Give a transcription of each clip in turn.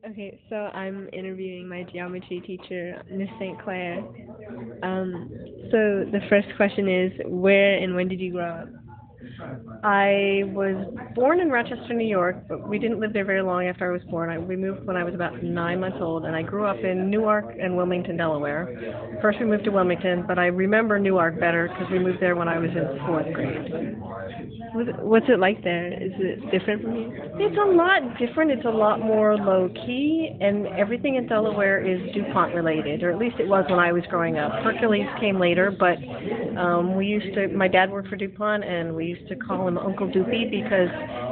Okay, so I'm interviewing my geometry teacher, Miss St. Clair. So the first question is, where and when did you grow up? I was born in Rochester, New York, but we didn't live there very long after I was born. We moved when I was about 9 months old, and I grew up in Newark and Wilmington, Delaware. First, we moved to Wilmington, but I remember Newark better because we moved there when I was in fourth grade. What's it like there? Is it different from here? It's a lot different. It's a lot more low key, and everything in Delaware is DuPont related, or at least it was when I was growing up. Hercules came later, but we used to. My dad worked for DuPont, and we used to call him Uncle Doopy because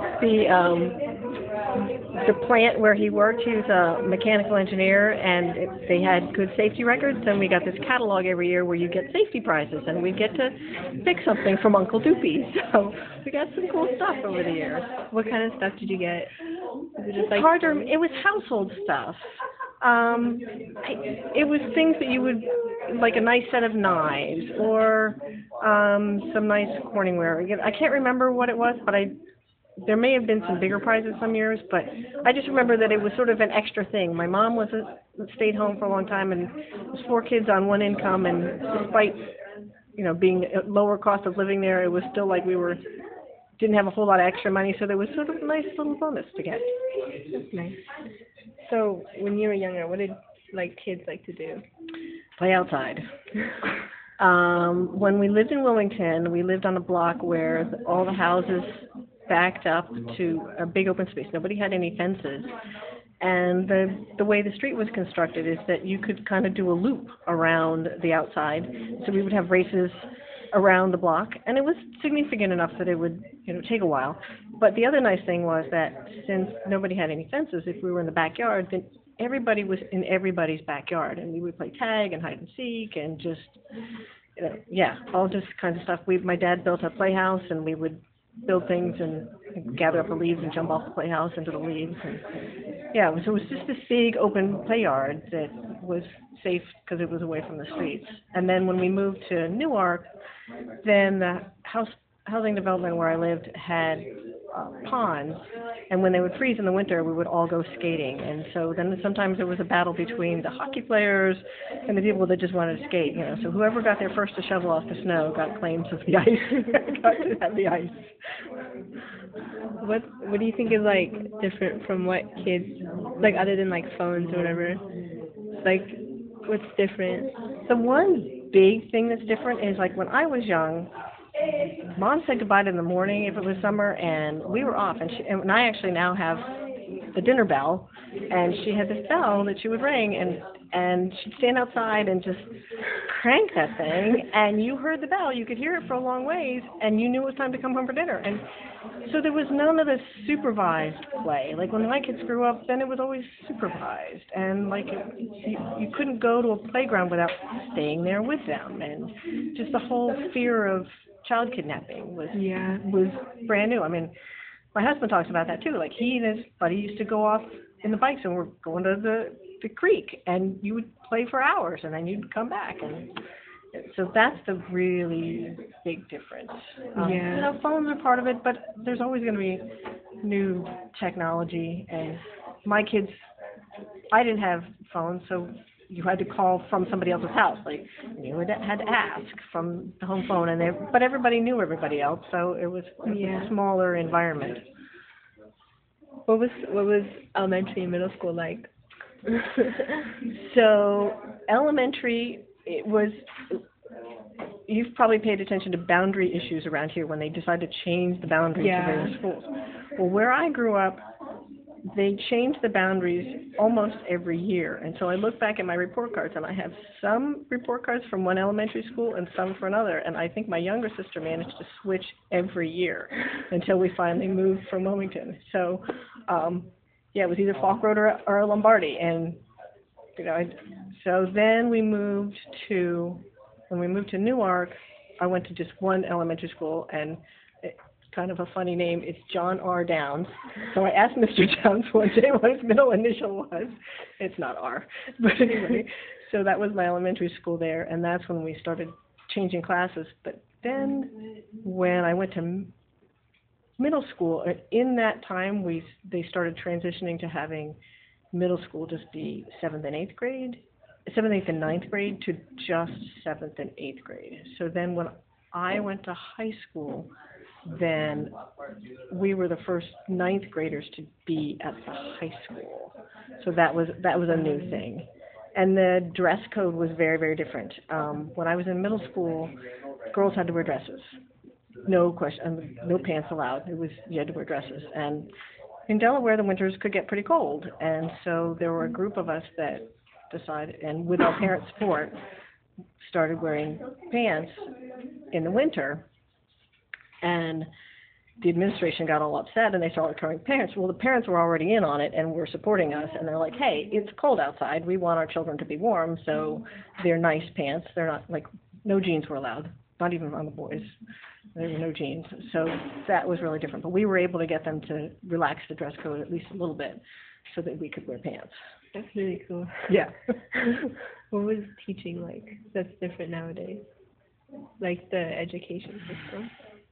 the plant where he worked, he was a mechanical engineer, and they had good safety records. And we got this catalog every year where you get safety prizes, and we get to pick something from Uncle Doopy. So we got some cool stuff over the years. What kind of stuff did you get? Is it just like Harder. It was household stuff. It was things that you would like a nice set of knives or some nice Corningware. Again, I can't remember what it was, but there may have been some bigger prizes some years, but I just remember that it was sort of an extra thing. My mom stayed home for a long time, and it was four kids on one income, and despite being a lower cost of living there, it was still like we didn't have a whole lot of extra money, so there was sort of a nice little bonus to get. That's nice. So when you were younger, what did kids like to do? Play outside. When we lived in Wilmington, we lived on a block where all the houses backed up to a big open space. Nobody had any fences. And the way the street was constructed is that you could kind of do a loop around the outside. So we would have races around the block, and it was significant enough that it would take a while. But the other nice thing was that since nobody had any fences, if we were in the backyard, then everybody was in everybody's backyard, and we would play tag and hide and seek and just all just kinds of stuff. My dad built a playhouse, and we would build things and gather up the leaves and jump off the playhouse into the leaves. And so it was just this big open play yard that was safe because it was away from the streets. And then when we moved to Newark, then the housing development where I lived had ponds, and when they would freeze in the winter, we would all go skating. And so then sometimes there was a battle between the hockey players and the people that just wanted to skate. So whoever got there first to shovel off the snow got claims of the ice, got to have the ice. What do you think is different from what kids other than phones or whatever? What's different? The one big thing that's different is when I was young, Mom said goodbye in the morning if it was summer, and we were off. And I actually now have the dinner bell, and she had this bell that she would ring, and she'd stand outside and just crank that thing, and you heard the bell. You could hear it for a long ways, and you knew it was time to come home for dinner. And so there was none of this supervised play. When my kids grew up, then it was always supervised, and you couldn't go to a playground without staying there with them, and just the whole fear of child kidnapping was brand new. I mean, my husband talks about that too. He and his buddy used to go off in the bikes, and we're going to the creek, and you would play for hours, and then you'd come back. And so that's the really big difference. Phones are part of it, but there's always going to be new technology. And my kids, I didn't have phones, so you had to call from somebody else's house. You had to ask from the home phone, but everybody knew everybody else, so it was a smaller environment. What was elementary and middle school like? So elementary, you've probably paid attention to boundary issues around here when they decided to change the boundaries of various schools. Well, where I grew up, they change the boundaries almost every year. And so I look back at my report cards, and I have some report cards from one elementary school and some for another. And I think my younger sister managed to switch every year until we finally moved from Wilmington. So, it was either Falk Road or Lombardi. And, so then when we moved to Newark, I went to just one elementary school, and kind of a funny name. It's John R. Downs. So I asked Mr. Downs one day what his middle initial was. It's not R. But anyway, so that was my elementary school there, and that's when we started changing classes. But then when I went to middle school, in that time they started transitioning to having middle school just be 7th and 8th grade, 7th, 8th, and ninth grade to just 7th and 8th grade. So then when I went to high school, then we were the first ninth graders to be at the high school. So that was a new thing. And the dress code was very, very different. When I was in middle school, girls had to wear dresses. No question, no pants allowed. You had to wear dresses. And in Delaware, the winters could get pretty cold. And so there were a group of us that decided, and with our parents' support, started wearing pants in the winter. And the administration got all upset, and they started telling parents. Well, the parents were already in on it and were supporting us, and they're like, hey, it's cold outside. We want our children to be warm, so they're nice pants. They're not, like, no jeans were allowed, not even on the boys. There were no jeans. So that was really different. But we were able to get them to relax the dress code at least a little bit so that we could wear pants. That's really cool. Yeah. What was teaching like that's different nowadays? Like the education system?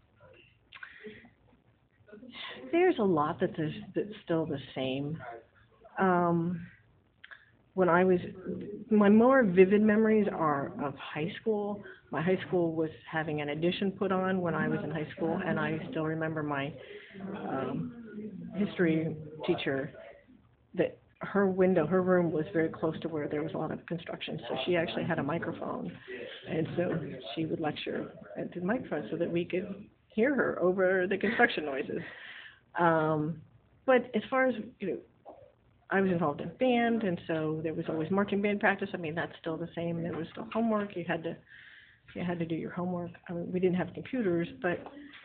There's a lot that's still the same. My more vivid memories are of high school. My high school was having an addition put on when I was in high school, and I still remember my history teacher that her room was very close to where there was a lot of construction, so she actually had a microphone, and so she would lecture into the microphone so that we could hear her over the construction noises. But as far as, I was involved in band, and so there was always marching band practice. I mean, that's still the same. There was still homework. You had to do your homework. I mean, we didn't have computers, but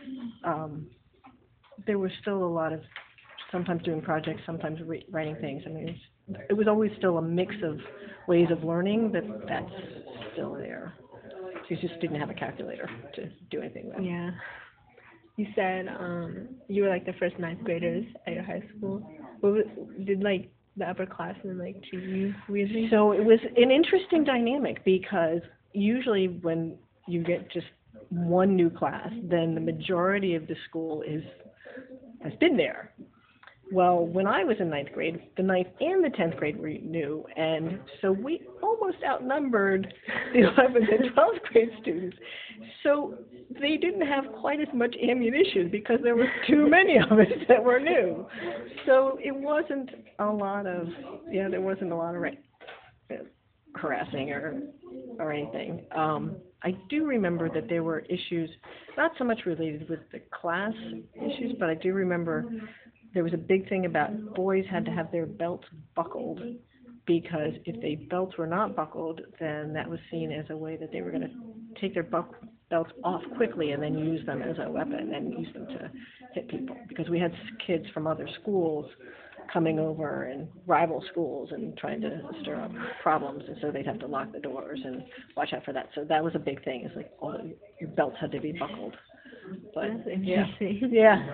there was still a lot of sometimes doing projects, sometimes writing things. I mean, it was always still a mix of ways of learning that's still there. So you just didn't have a calculator to do anything with. Yeah. You said you were like the first ninth graders at your high school. Did like the upperclassmen like treat you weirdly? So it was an interesting dynamic because usually when you get just one new class, then the majority of the school has been there. Well, when I was in ninth grade, the ninth and the 10th grade were new, and so we almost outnumbered the 11th and 12th grade students. So they didn't have quite as much ammunition because there were too many of us that were new. So it wasn't a lot of, there wasn't a lot of harassing or anything. I do remember that there were issues, not so much related with the class issues, but I do remember there was a big thing about boys had to have their belts buckled because if their belts were not buckled, then that was seen as a way that they were going to take their belts off quickly and then use them as a weapon and use them to hit people. Because we had kids from other schools coming over and rival schools and trying to stir up problems, and so they'd have to lock the doors and watch out for that. So that was a big thing. It's like your belts had to be buckled. But that's interesting. Yeah.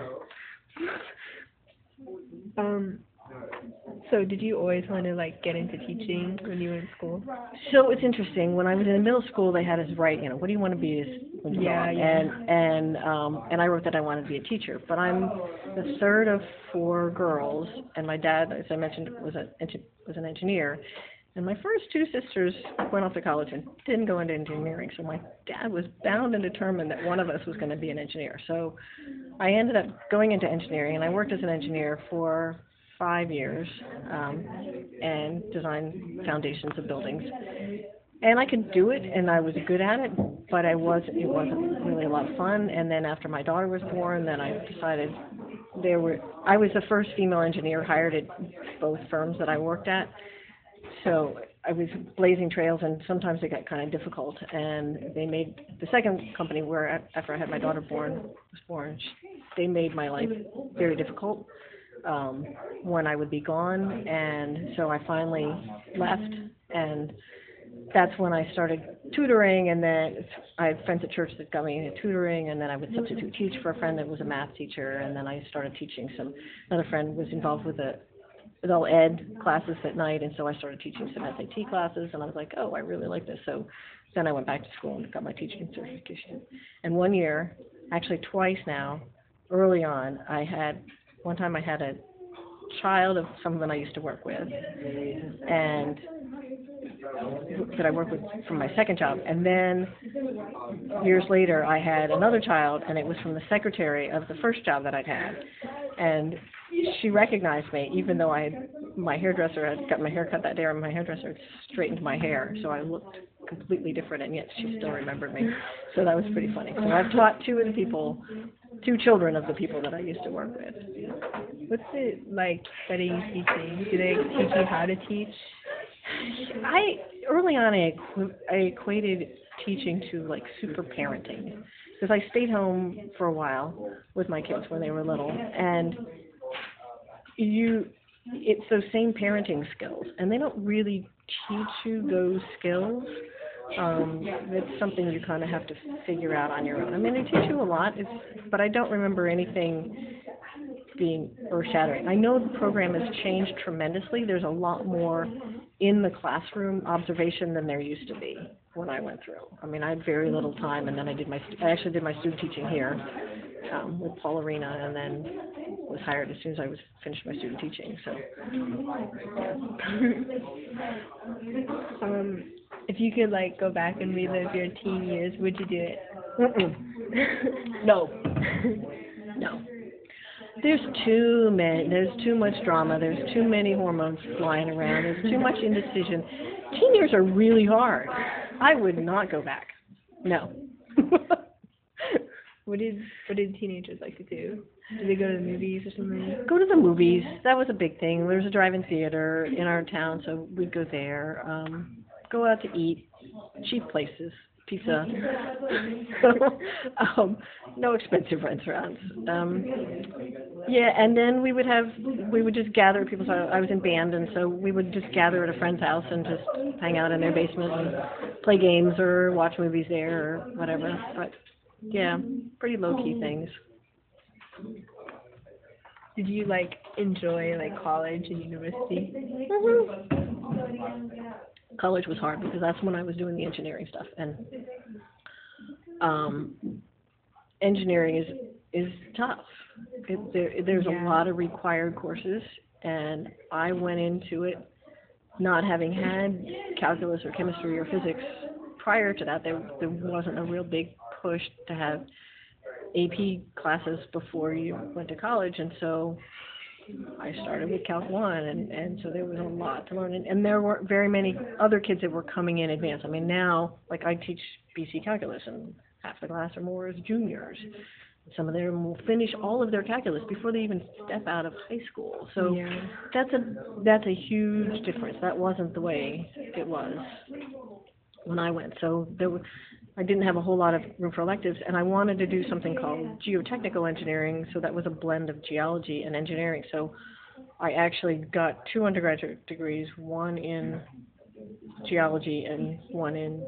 So did you always want to like get into teaching when you were in school? So it's interesting. When I was in middle school, they had us write, what do you want to be when you grow up? And I wrote that I wanted to be a teacher. But I'm the third of 4 girls, and my dad, as I mentioned, was an engineer. And my first 2 sisters went off to college and didn't go into engineering. So my dad was bound and determined that one of us was going to be an engineer. So I ended up going into engineering, and I worked as an engineer for 5 years and designed foundations of buildings. And I could do it, and I was good at it, but it wasn't really a lot of fun. And then after my daughter was born, then I decided I was the first female engineer hired at both firms that I worked at. So I was blazing trails, and sometimes it got kind of difficult. And they made the second company where after I had my daughter born, they made my life very difficult when I would be gone. And so I finally left, and that's when I started tutoring. And then I had friends at church that got me into tutoring, and then I would substitute teach for a friend that was a math teacher. And then I started teaching another friend was involved with all ed classes at night, and so I started teaching some SAT classes, and I was like, I really like this. So then I went back to school and got my teaching certification. And one year, actually twice now, early on, one time I had child of someone I used to work with, and that I worked with from my second job. And then years later, I had another child, and it was from the secretary of the first job that I'd had. And she recognized me, even though my hairdresser had got my hair cut that day, or my hairdresser had straightened my hair, so I looked completely different, and yet she still remembered me. So that was pretty funny. So I've taught two children of the people that I used to work with. What's it like studying teaching? Do they teach you how to teach? Early on I equated teaching to like super parenting, because I stayed home for a while with my kids when they were little, and it's those same parenting skills, and they don't really teach you those skills. It's something you kind of have to figure out on your own. I mean, they teach you a lot, but I don't remember anything being earth-shattering. I know the program has changed tremendously. There's a lot more in the classroom observation than there used to be when I went through. I mean, I had very little time, and then I actually did my student teaching here with Paul Arena, and then was hired as soon as I was finished my student teaching. So, yeah. If you could like go back and relive your teen years, would you do it? No. No. There's too much drama, there's too many hormones flying around, there's too much indecision. Teen years are really hard. I would not go back. No. What did teenagers like to do? Did they go to the movies or something? Go to the movies. That was a big thing. There was a drive-in theater in our town, so we'd go there. Go out to eat, cheap places, pizza. No expensive restaurants. Yeah, and then we would just gather at people's house. I was in band, and so we would just gather at a friend's house and just hang out in their basement and play games or watch movies there or whatever. But yeah, pretty low-key things. Did you like enjoy like college and university? Mm-hmm. College was hard because that's when I was doing the engineering stuff, and engineering is tough. There's a lot of required courses, and I went into it not having had calculus or chemistry or physics prior to that. There wasn't a real big push to have AP classes before you went to college, and so I started with Calc 1, and so there was a lot to learn, and there weren't very many other kids that were coming in advanced. I mean, now, like, I teach BC Calculus, and half the class or more is juniors. Some of them will finish all of their calculus before they even step out of high school. So yeah. That's a huge difference. That wasn't the way it was when I went. So I didn't have a whole lot of room for electives, and I wanted to do something called geotechnical engineering, so that was a blend of geology and engineering. So I actually got 2 undergraduate degrees, one in geology and one in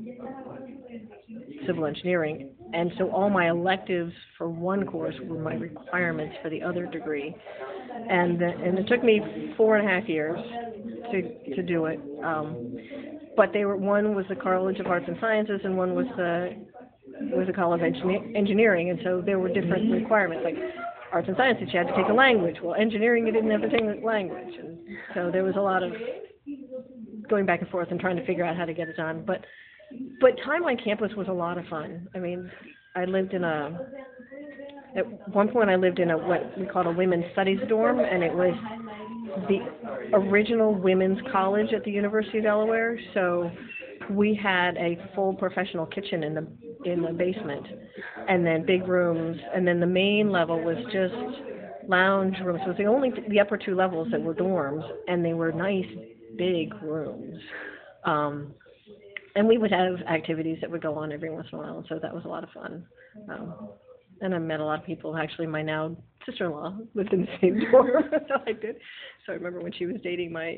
civil engineering. And so all my electives for one course were my requirements for the other degree. And it took me 4.5 years to do it. But one was the College of Arts and Sciences, and one was the College of Engineering, and so there were different requirements. Like Arts and Sciences, you had to take a language. Well, engineering, you didn't have to take a language, and so there was a lot of going back and forth and trying to figure out how to get it done. But time on campus was a lot of fun. I mean, at one point I lived in what we called a women's studies dorm, and it was the original women's college at the University of Delaware. So we had a full professional kitchen in the basement, and then big rooms, and then the main level was just lounge rooms. So it was the upper 2 levels that were dorms, and they were nice big rooms. And we would have activities that would go on every once in a while, and so that was a lot of fun. And I met a lot of people. Actually, my now sister-in-law lived in the same dorm as I did. So I remember when she was dating my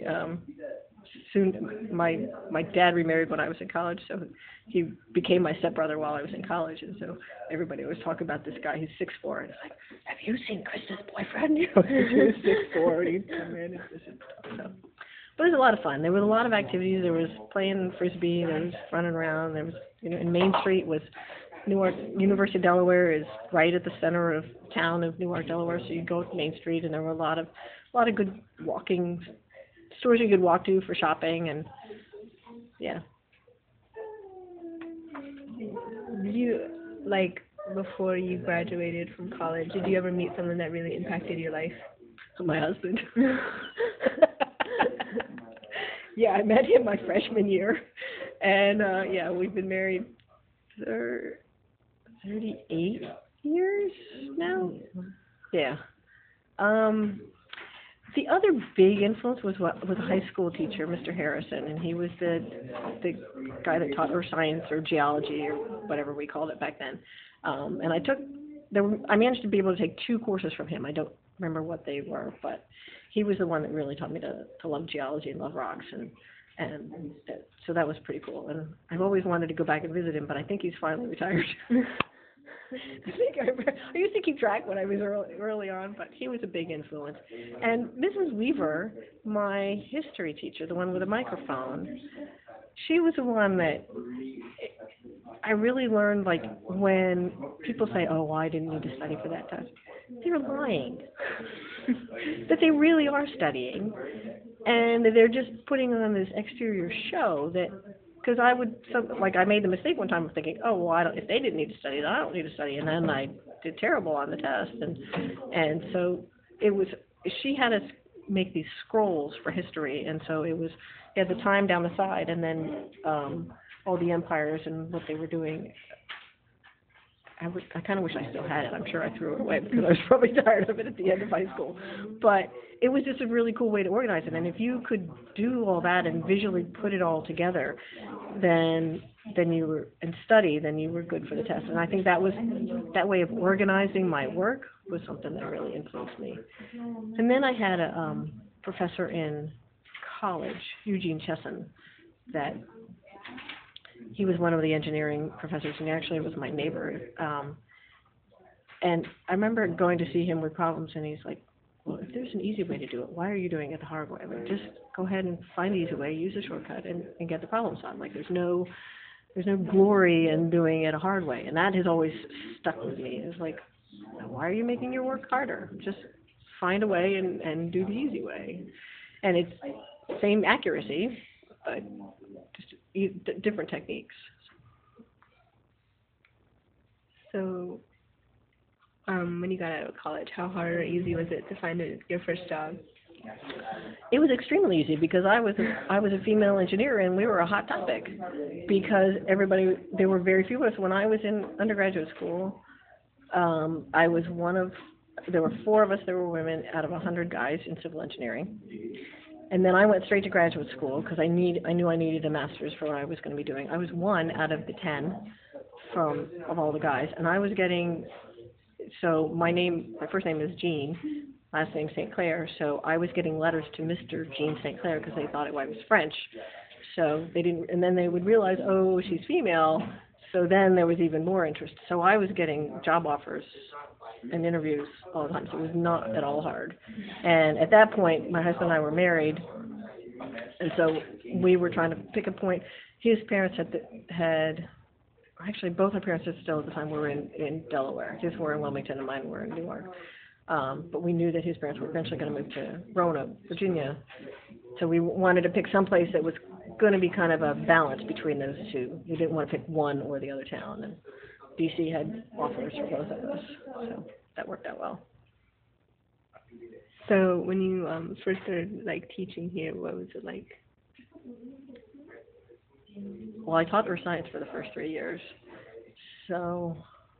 dad remarried when I was in college, so he became my stepbrother while I was in college, and so everybody always talk about this guy. He's 6'4", and it's like, have you seen Krista's boyfriend? He was 6'4", and he'd come in and visit stuff. So. But it was a lot of fun. There was a lot of activities. There was playing frisbee. There was running around. There was, in Main Street was Newark. University of Delaware is right at the center of town of Newark, Delaware. So you go to Main Street, and there were a lot of a lot of good walking stores you could walk to for shopping, and yeah. Did you, like, before you graduated from college, did you ever meet someone that really impacted your life? My husband. Yeah, I met him my freshman year, and yeah, we've been married for 38 years now. Yeah. The other big influence was a high school teacher, Mr. Harrison, and he was the guy that taught earth science or geology or whatever we called it back then. And I managed to be able to take 2 courses from him. I don't remember what they were, but he was the one that really taught me to love geology and love rocks, so that was pretty cool. And I've always wanted to go back and visit him, but I think he's finally retired. I used to keep track when I was early on, but he was a big influence. And Mrs. Weaver, my history teacher, the one with a microphone, she was the one that I really learned, like, when people say, oh, well, I didn't need to study for that test. They're lying. That they really are studying, and they're just putting on this exterior show that, because I made the mistake one time of thinking, oh, well, if they didn't need to study, then I don't need to study, and then I did terrible on the test, and so she had us make these scrolls for history, and so you had the time down the side, and then all the empires and what they were doing. I kind of wish I still had it. I'm sure I threw it away because I was probably tired of it at the end of high school. But it was just a really cool way to organize it. And if you could do all that and visually put it all together, then you were, and study, then you were good for the test. And I think that way of organizing my work was something that really influenced me. And then I had a professor in college, Eugene Chesson, that he was one of the engineering professors, and actually was my neighbor. And I remember going to see him with problems, and he's like, well, if there's an easy way to do it, why are you doing it the hard way? Like, just go ahead and find the easy way, use a shortcut, and get the problem solved. Like, there's no glory in doing it a hard way. And that has always stuck with me. It's like, why are you making your work harder? Just find a way and do the easy way. And it's same accuracy, but just different techniques. So, when you got out of college, how hard or easy was it to find your first job? It was extremely easy because I was a female engineer, and we were a hot topic because there were very few of us. When I was in undergraduate school, I was there were 4 of us that were women out of 100 guys in civil engineering. And then I went straight to graduate school because I knew I needed a master's for what I was going to be doing. I was 1 out of the 10 of all the guys, and I was getting, so my first name is Jean, last name St. Clair, so I was getting letters to Mr. Jean St. Clair because they thought I was French. So they didn't, and then they would realize, oh, she's female, so then there was even more interest. So I was getting job offers and interviews all the time, so it was not at all hard. And at that point, my husband and I were married, and so we were trying to pick a point. His parents actually both our parents still at the time were in Delaware. His were in Wilmington and mine were in Newark. But we knew that his parents were eventually going to move to Roanoke, Virginia. So we wanted to pick some place that was going to be kind of a balance between those two. We didn't want to pick one or the other town. And DC had offers for both of us, so that worked out well. So when you first started teaching here, what was it like? Well, I taught earth science for the first 3 years, so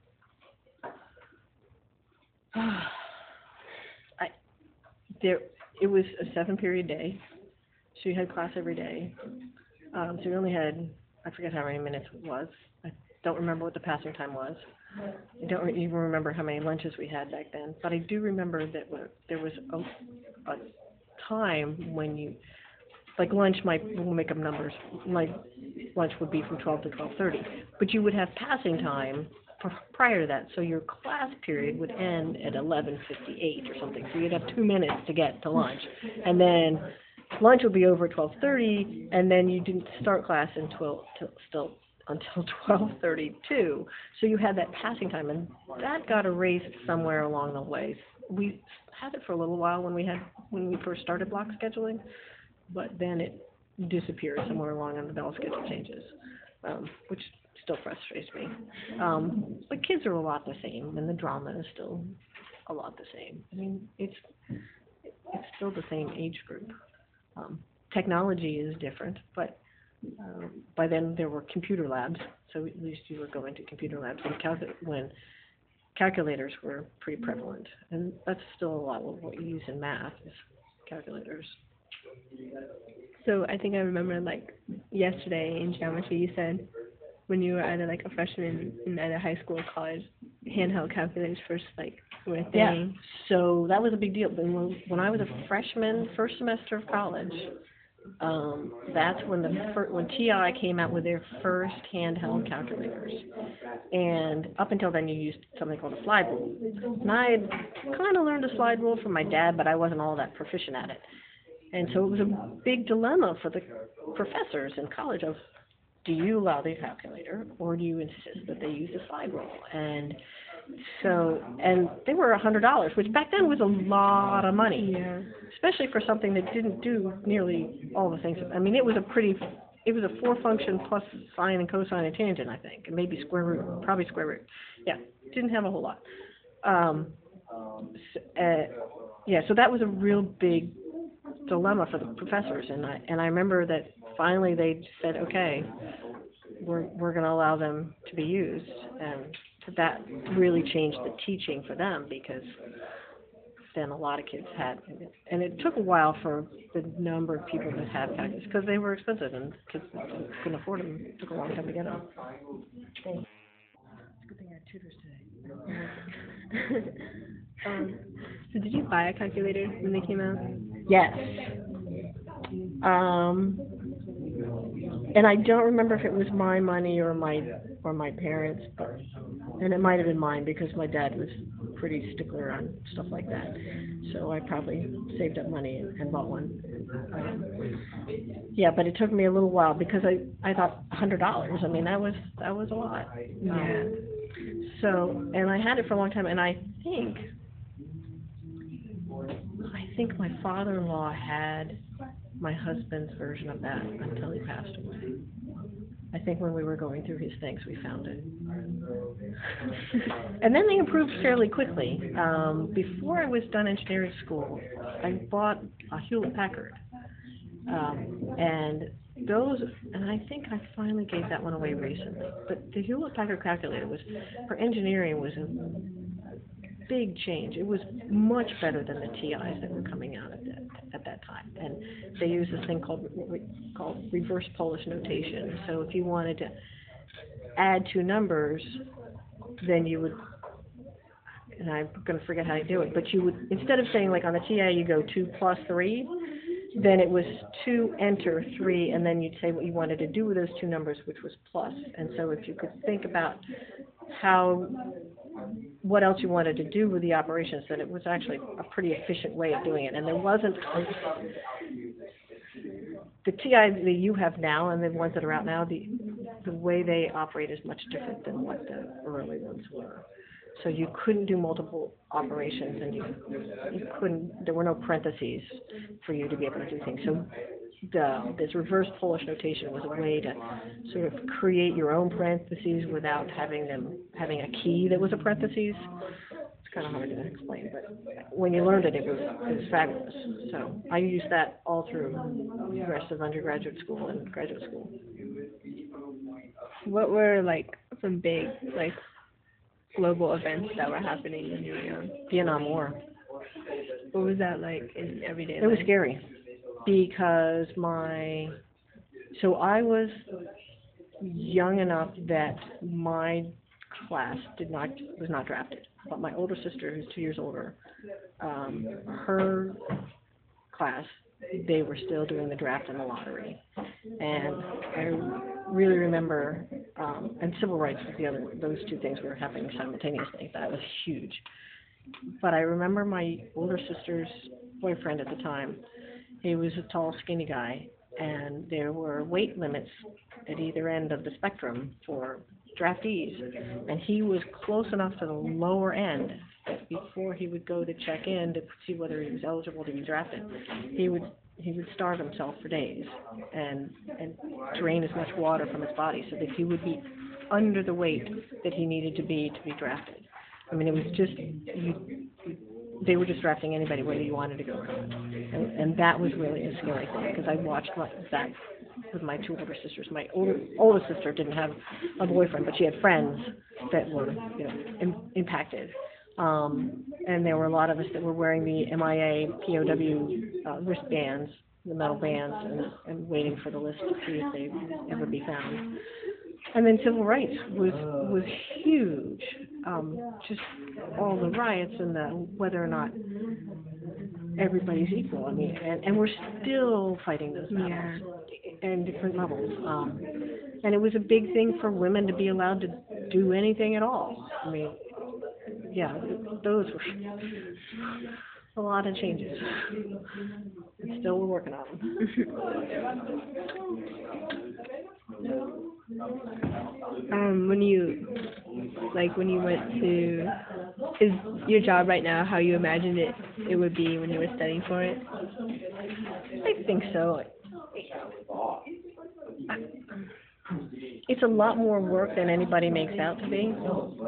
it was a 7-period day, so you had class every day. So we only had, I forget how many minutes it was. I don't remember what the passing time was. I don't even remember how many lunches we had back then, but I do remember that there was a time when you, like lunch we'll make up numbers, like lunch would be from 12 to 12:30, but you would have passing time prior to that, so your class period would end at 11:58 or something, so you'd have 2 minutes to get to lunch, and then lunch would be over at 12:30, and then you didn't start class until 12:32, so you had that passing time, and that got erased somewhere along the way. we had it for a little while when we first started block scheduling, but then it disappeared somewhere along in the bell schedule changes, which still frustrates me. But kids are a lot the same, and the drama is still a lot the same. I mean, it's still the same age group. Technology is different, but by then there were computer labs, so at least you were going to computer labs when calculators were pretty prevalent, and that's still a lot of what you use in math is calculators. So I think I remember like yesterday in geometry you said when you were either like a freshman in either high school or college, handheld calculators first like were a thing. Yeah, so that was a big deal. But when I was a freshman, first semester of college, that's when when TI came out with their first handheld calculators. And up until then, you used something called a slide rule. And I had kind of learned a slide rule from my dad, but I wasn't all that proficient at it. And so it was a big dilemma for the professors in college of, do you allow the calculator or do you insist that they use the slide rule? And they were $100, which back then was a lot of money, especially for something that didn't do nearly all the things. I mean, it was a 4-function plus sine and cosine and tangent, I think, and maybe square root, probably square root. Yeah, didn't have a whole lot. So that was a real big dilemma for the professors, and I remember that finally they said, okay, we're going to allow them to be used, and that really changed the teaching for them because then a lot of kids had, and it took a while for the number of people that had calculators because they were expensive and kids couldn't afford them. It took a long time to get them. It's a good thing I had tutors today. So did you buy a calculator when they came out? Yes. And I don't remember if it was my money or my parents', and it might have been mine because my dad was pretty stickler on stuff like that. So I probably saved up money and bought one. But it took me a little while because I thought $100. I mean, that was a lot. Yeah. So, and I had it for a long time, and I think my father-in-law had my husband's version of that until he passed away. I think when we were going through his things, we found it. And then they improved fairly quickly. Before I was done engineering school, I bought a Hewlett-Packard. And I think I finally gave that one away recently. But the Hewlett-Packard calculator for engineering was a big change. It was much better than the TIs that were coming out at that time. And they used this thing called reverse Polish notation. So if you wanted to add two numbers, then you would, and I'm going to forget how to do it, but you would, instead of saying like on the TI you go 2 plus 3, then it was 2 enter 3, and then you'd say what you wanted to do with those two numbers, which was plus. And so if you could think about what else you wanted to do with the operations, then it was actually a pretty efficient way of doing it. And there wasn't the TI that you have now and the ones that are out now, the way they operate is much different than what the early ones were. So you couldn't do multiple operations, and you couldn't. There were no parentheses for you to be able to do things. So this reverse Polish notation was a way to sort of create your own parentheses without having a key that was a parentheses. It's kind of hard to explain, but when you learned it, it was fabulous. So I used that all through the rest of undergraduate school and graduate school. What were like some big like global events that were happening when you were young? Vietnam War. What was that like in everyday life? It was scary because I was young enough that my class was not drafted, but my older sister, who's 2 years older, her class, they were still doing the draft and the lottery. And I really remember, and civil rights was the other, those two things were happening simultaneously. That was huge. But I remember my older sister's boyfriend at the time. He was a tall, skinny guy, and there were weight limits at either end of the spectrum for draftees. And he was close enough to the lower end that before he would go to check in to see whether he was eligible to be drafted, he would starve himself for days and drain as much water from his body so that he would be under the weight that he needed to be drafted. I mean, it was just, they were just drafting anybody whether you wanted to go or not. And that was really a scary thing, because I watched that with my two older sisters. My oldest sister didn't have a boyfriend, but she had friends that were, impacted. And there were a lot of us that were wearing the MIA POW wristbands, the metal bands, and waiting for the list to see if they would ever be found. And then civil rights was huge. Just all the riots and whether or not everybody's equal. I mean, and we're still fighting those battles in different levels. And it was a big thing for women to be allowed to do anything at all. I mean, yeah, those were a lot of changes. And still we're working on them. When you went to, is your job right now how you imagined it would be when you were studying for it? I think so. It's a lot more work than anybody makes out to be.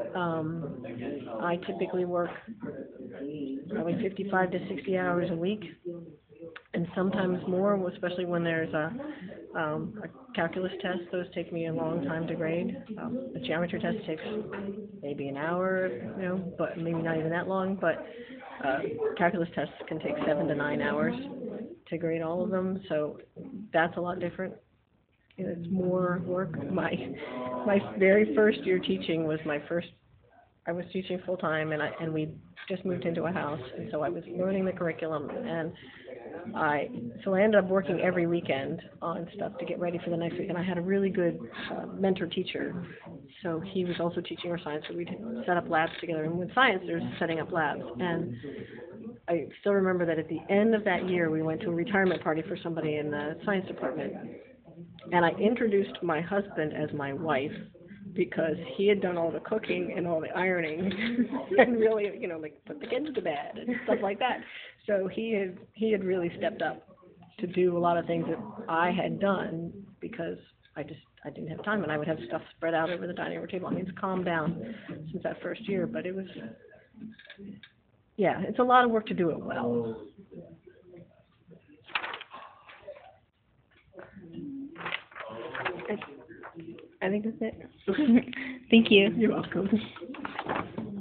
I typically work probably 55 to 60 hours a week, and sometimes more, especially when there's a calculus test. Those take me a long time to grade. The geometry test takes maybe an hour, but maybe not even that long. But calculus tests can take 7 to 9 hours to grade all of them, so that's a lot different. It's more work. My very first year teaching was I was teaching full time, and we just moved into a house, and so I was learning the curriculum, and I ended up working every weekend on stuff to get ready for the next week. And I had a really good mentor teacher, so he was also teaching our science, so we'd set up labs together. And with science, there's setting up labs, and I still remember that at the end of that year, we went to a retirement party for somebody in the science department. And I introduced my husband as my wife because he had done all the cooking and all the ironing and really, put the kids to bed and stuff like that. So he had really stepped up to do a lot of things that I had done because I didn't have time, and I would have stuff spread out over the dining room table. I mean, it's calmed down since that first year, but it was, it's a lot of work to do it well. I think that's it. Thank you. You're welcome.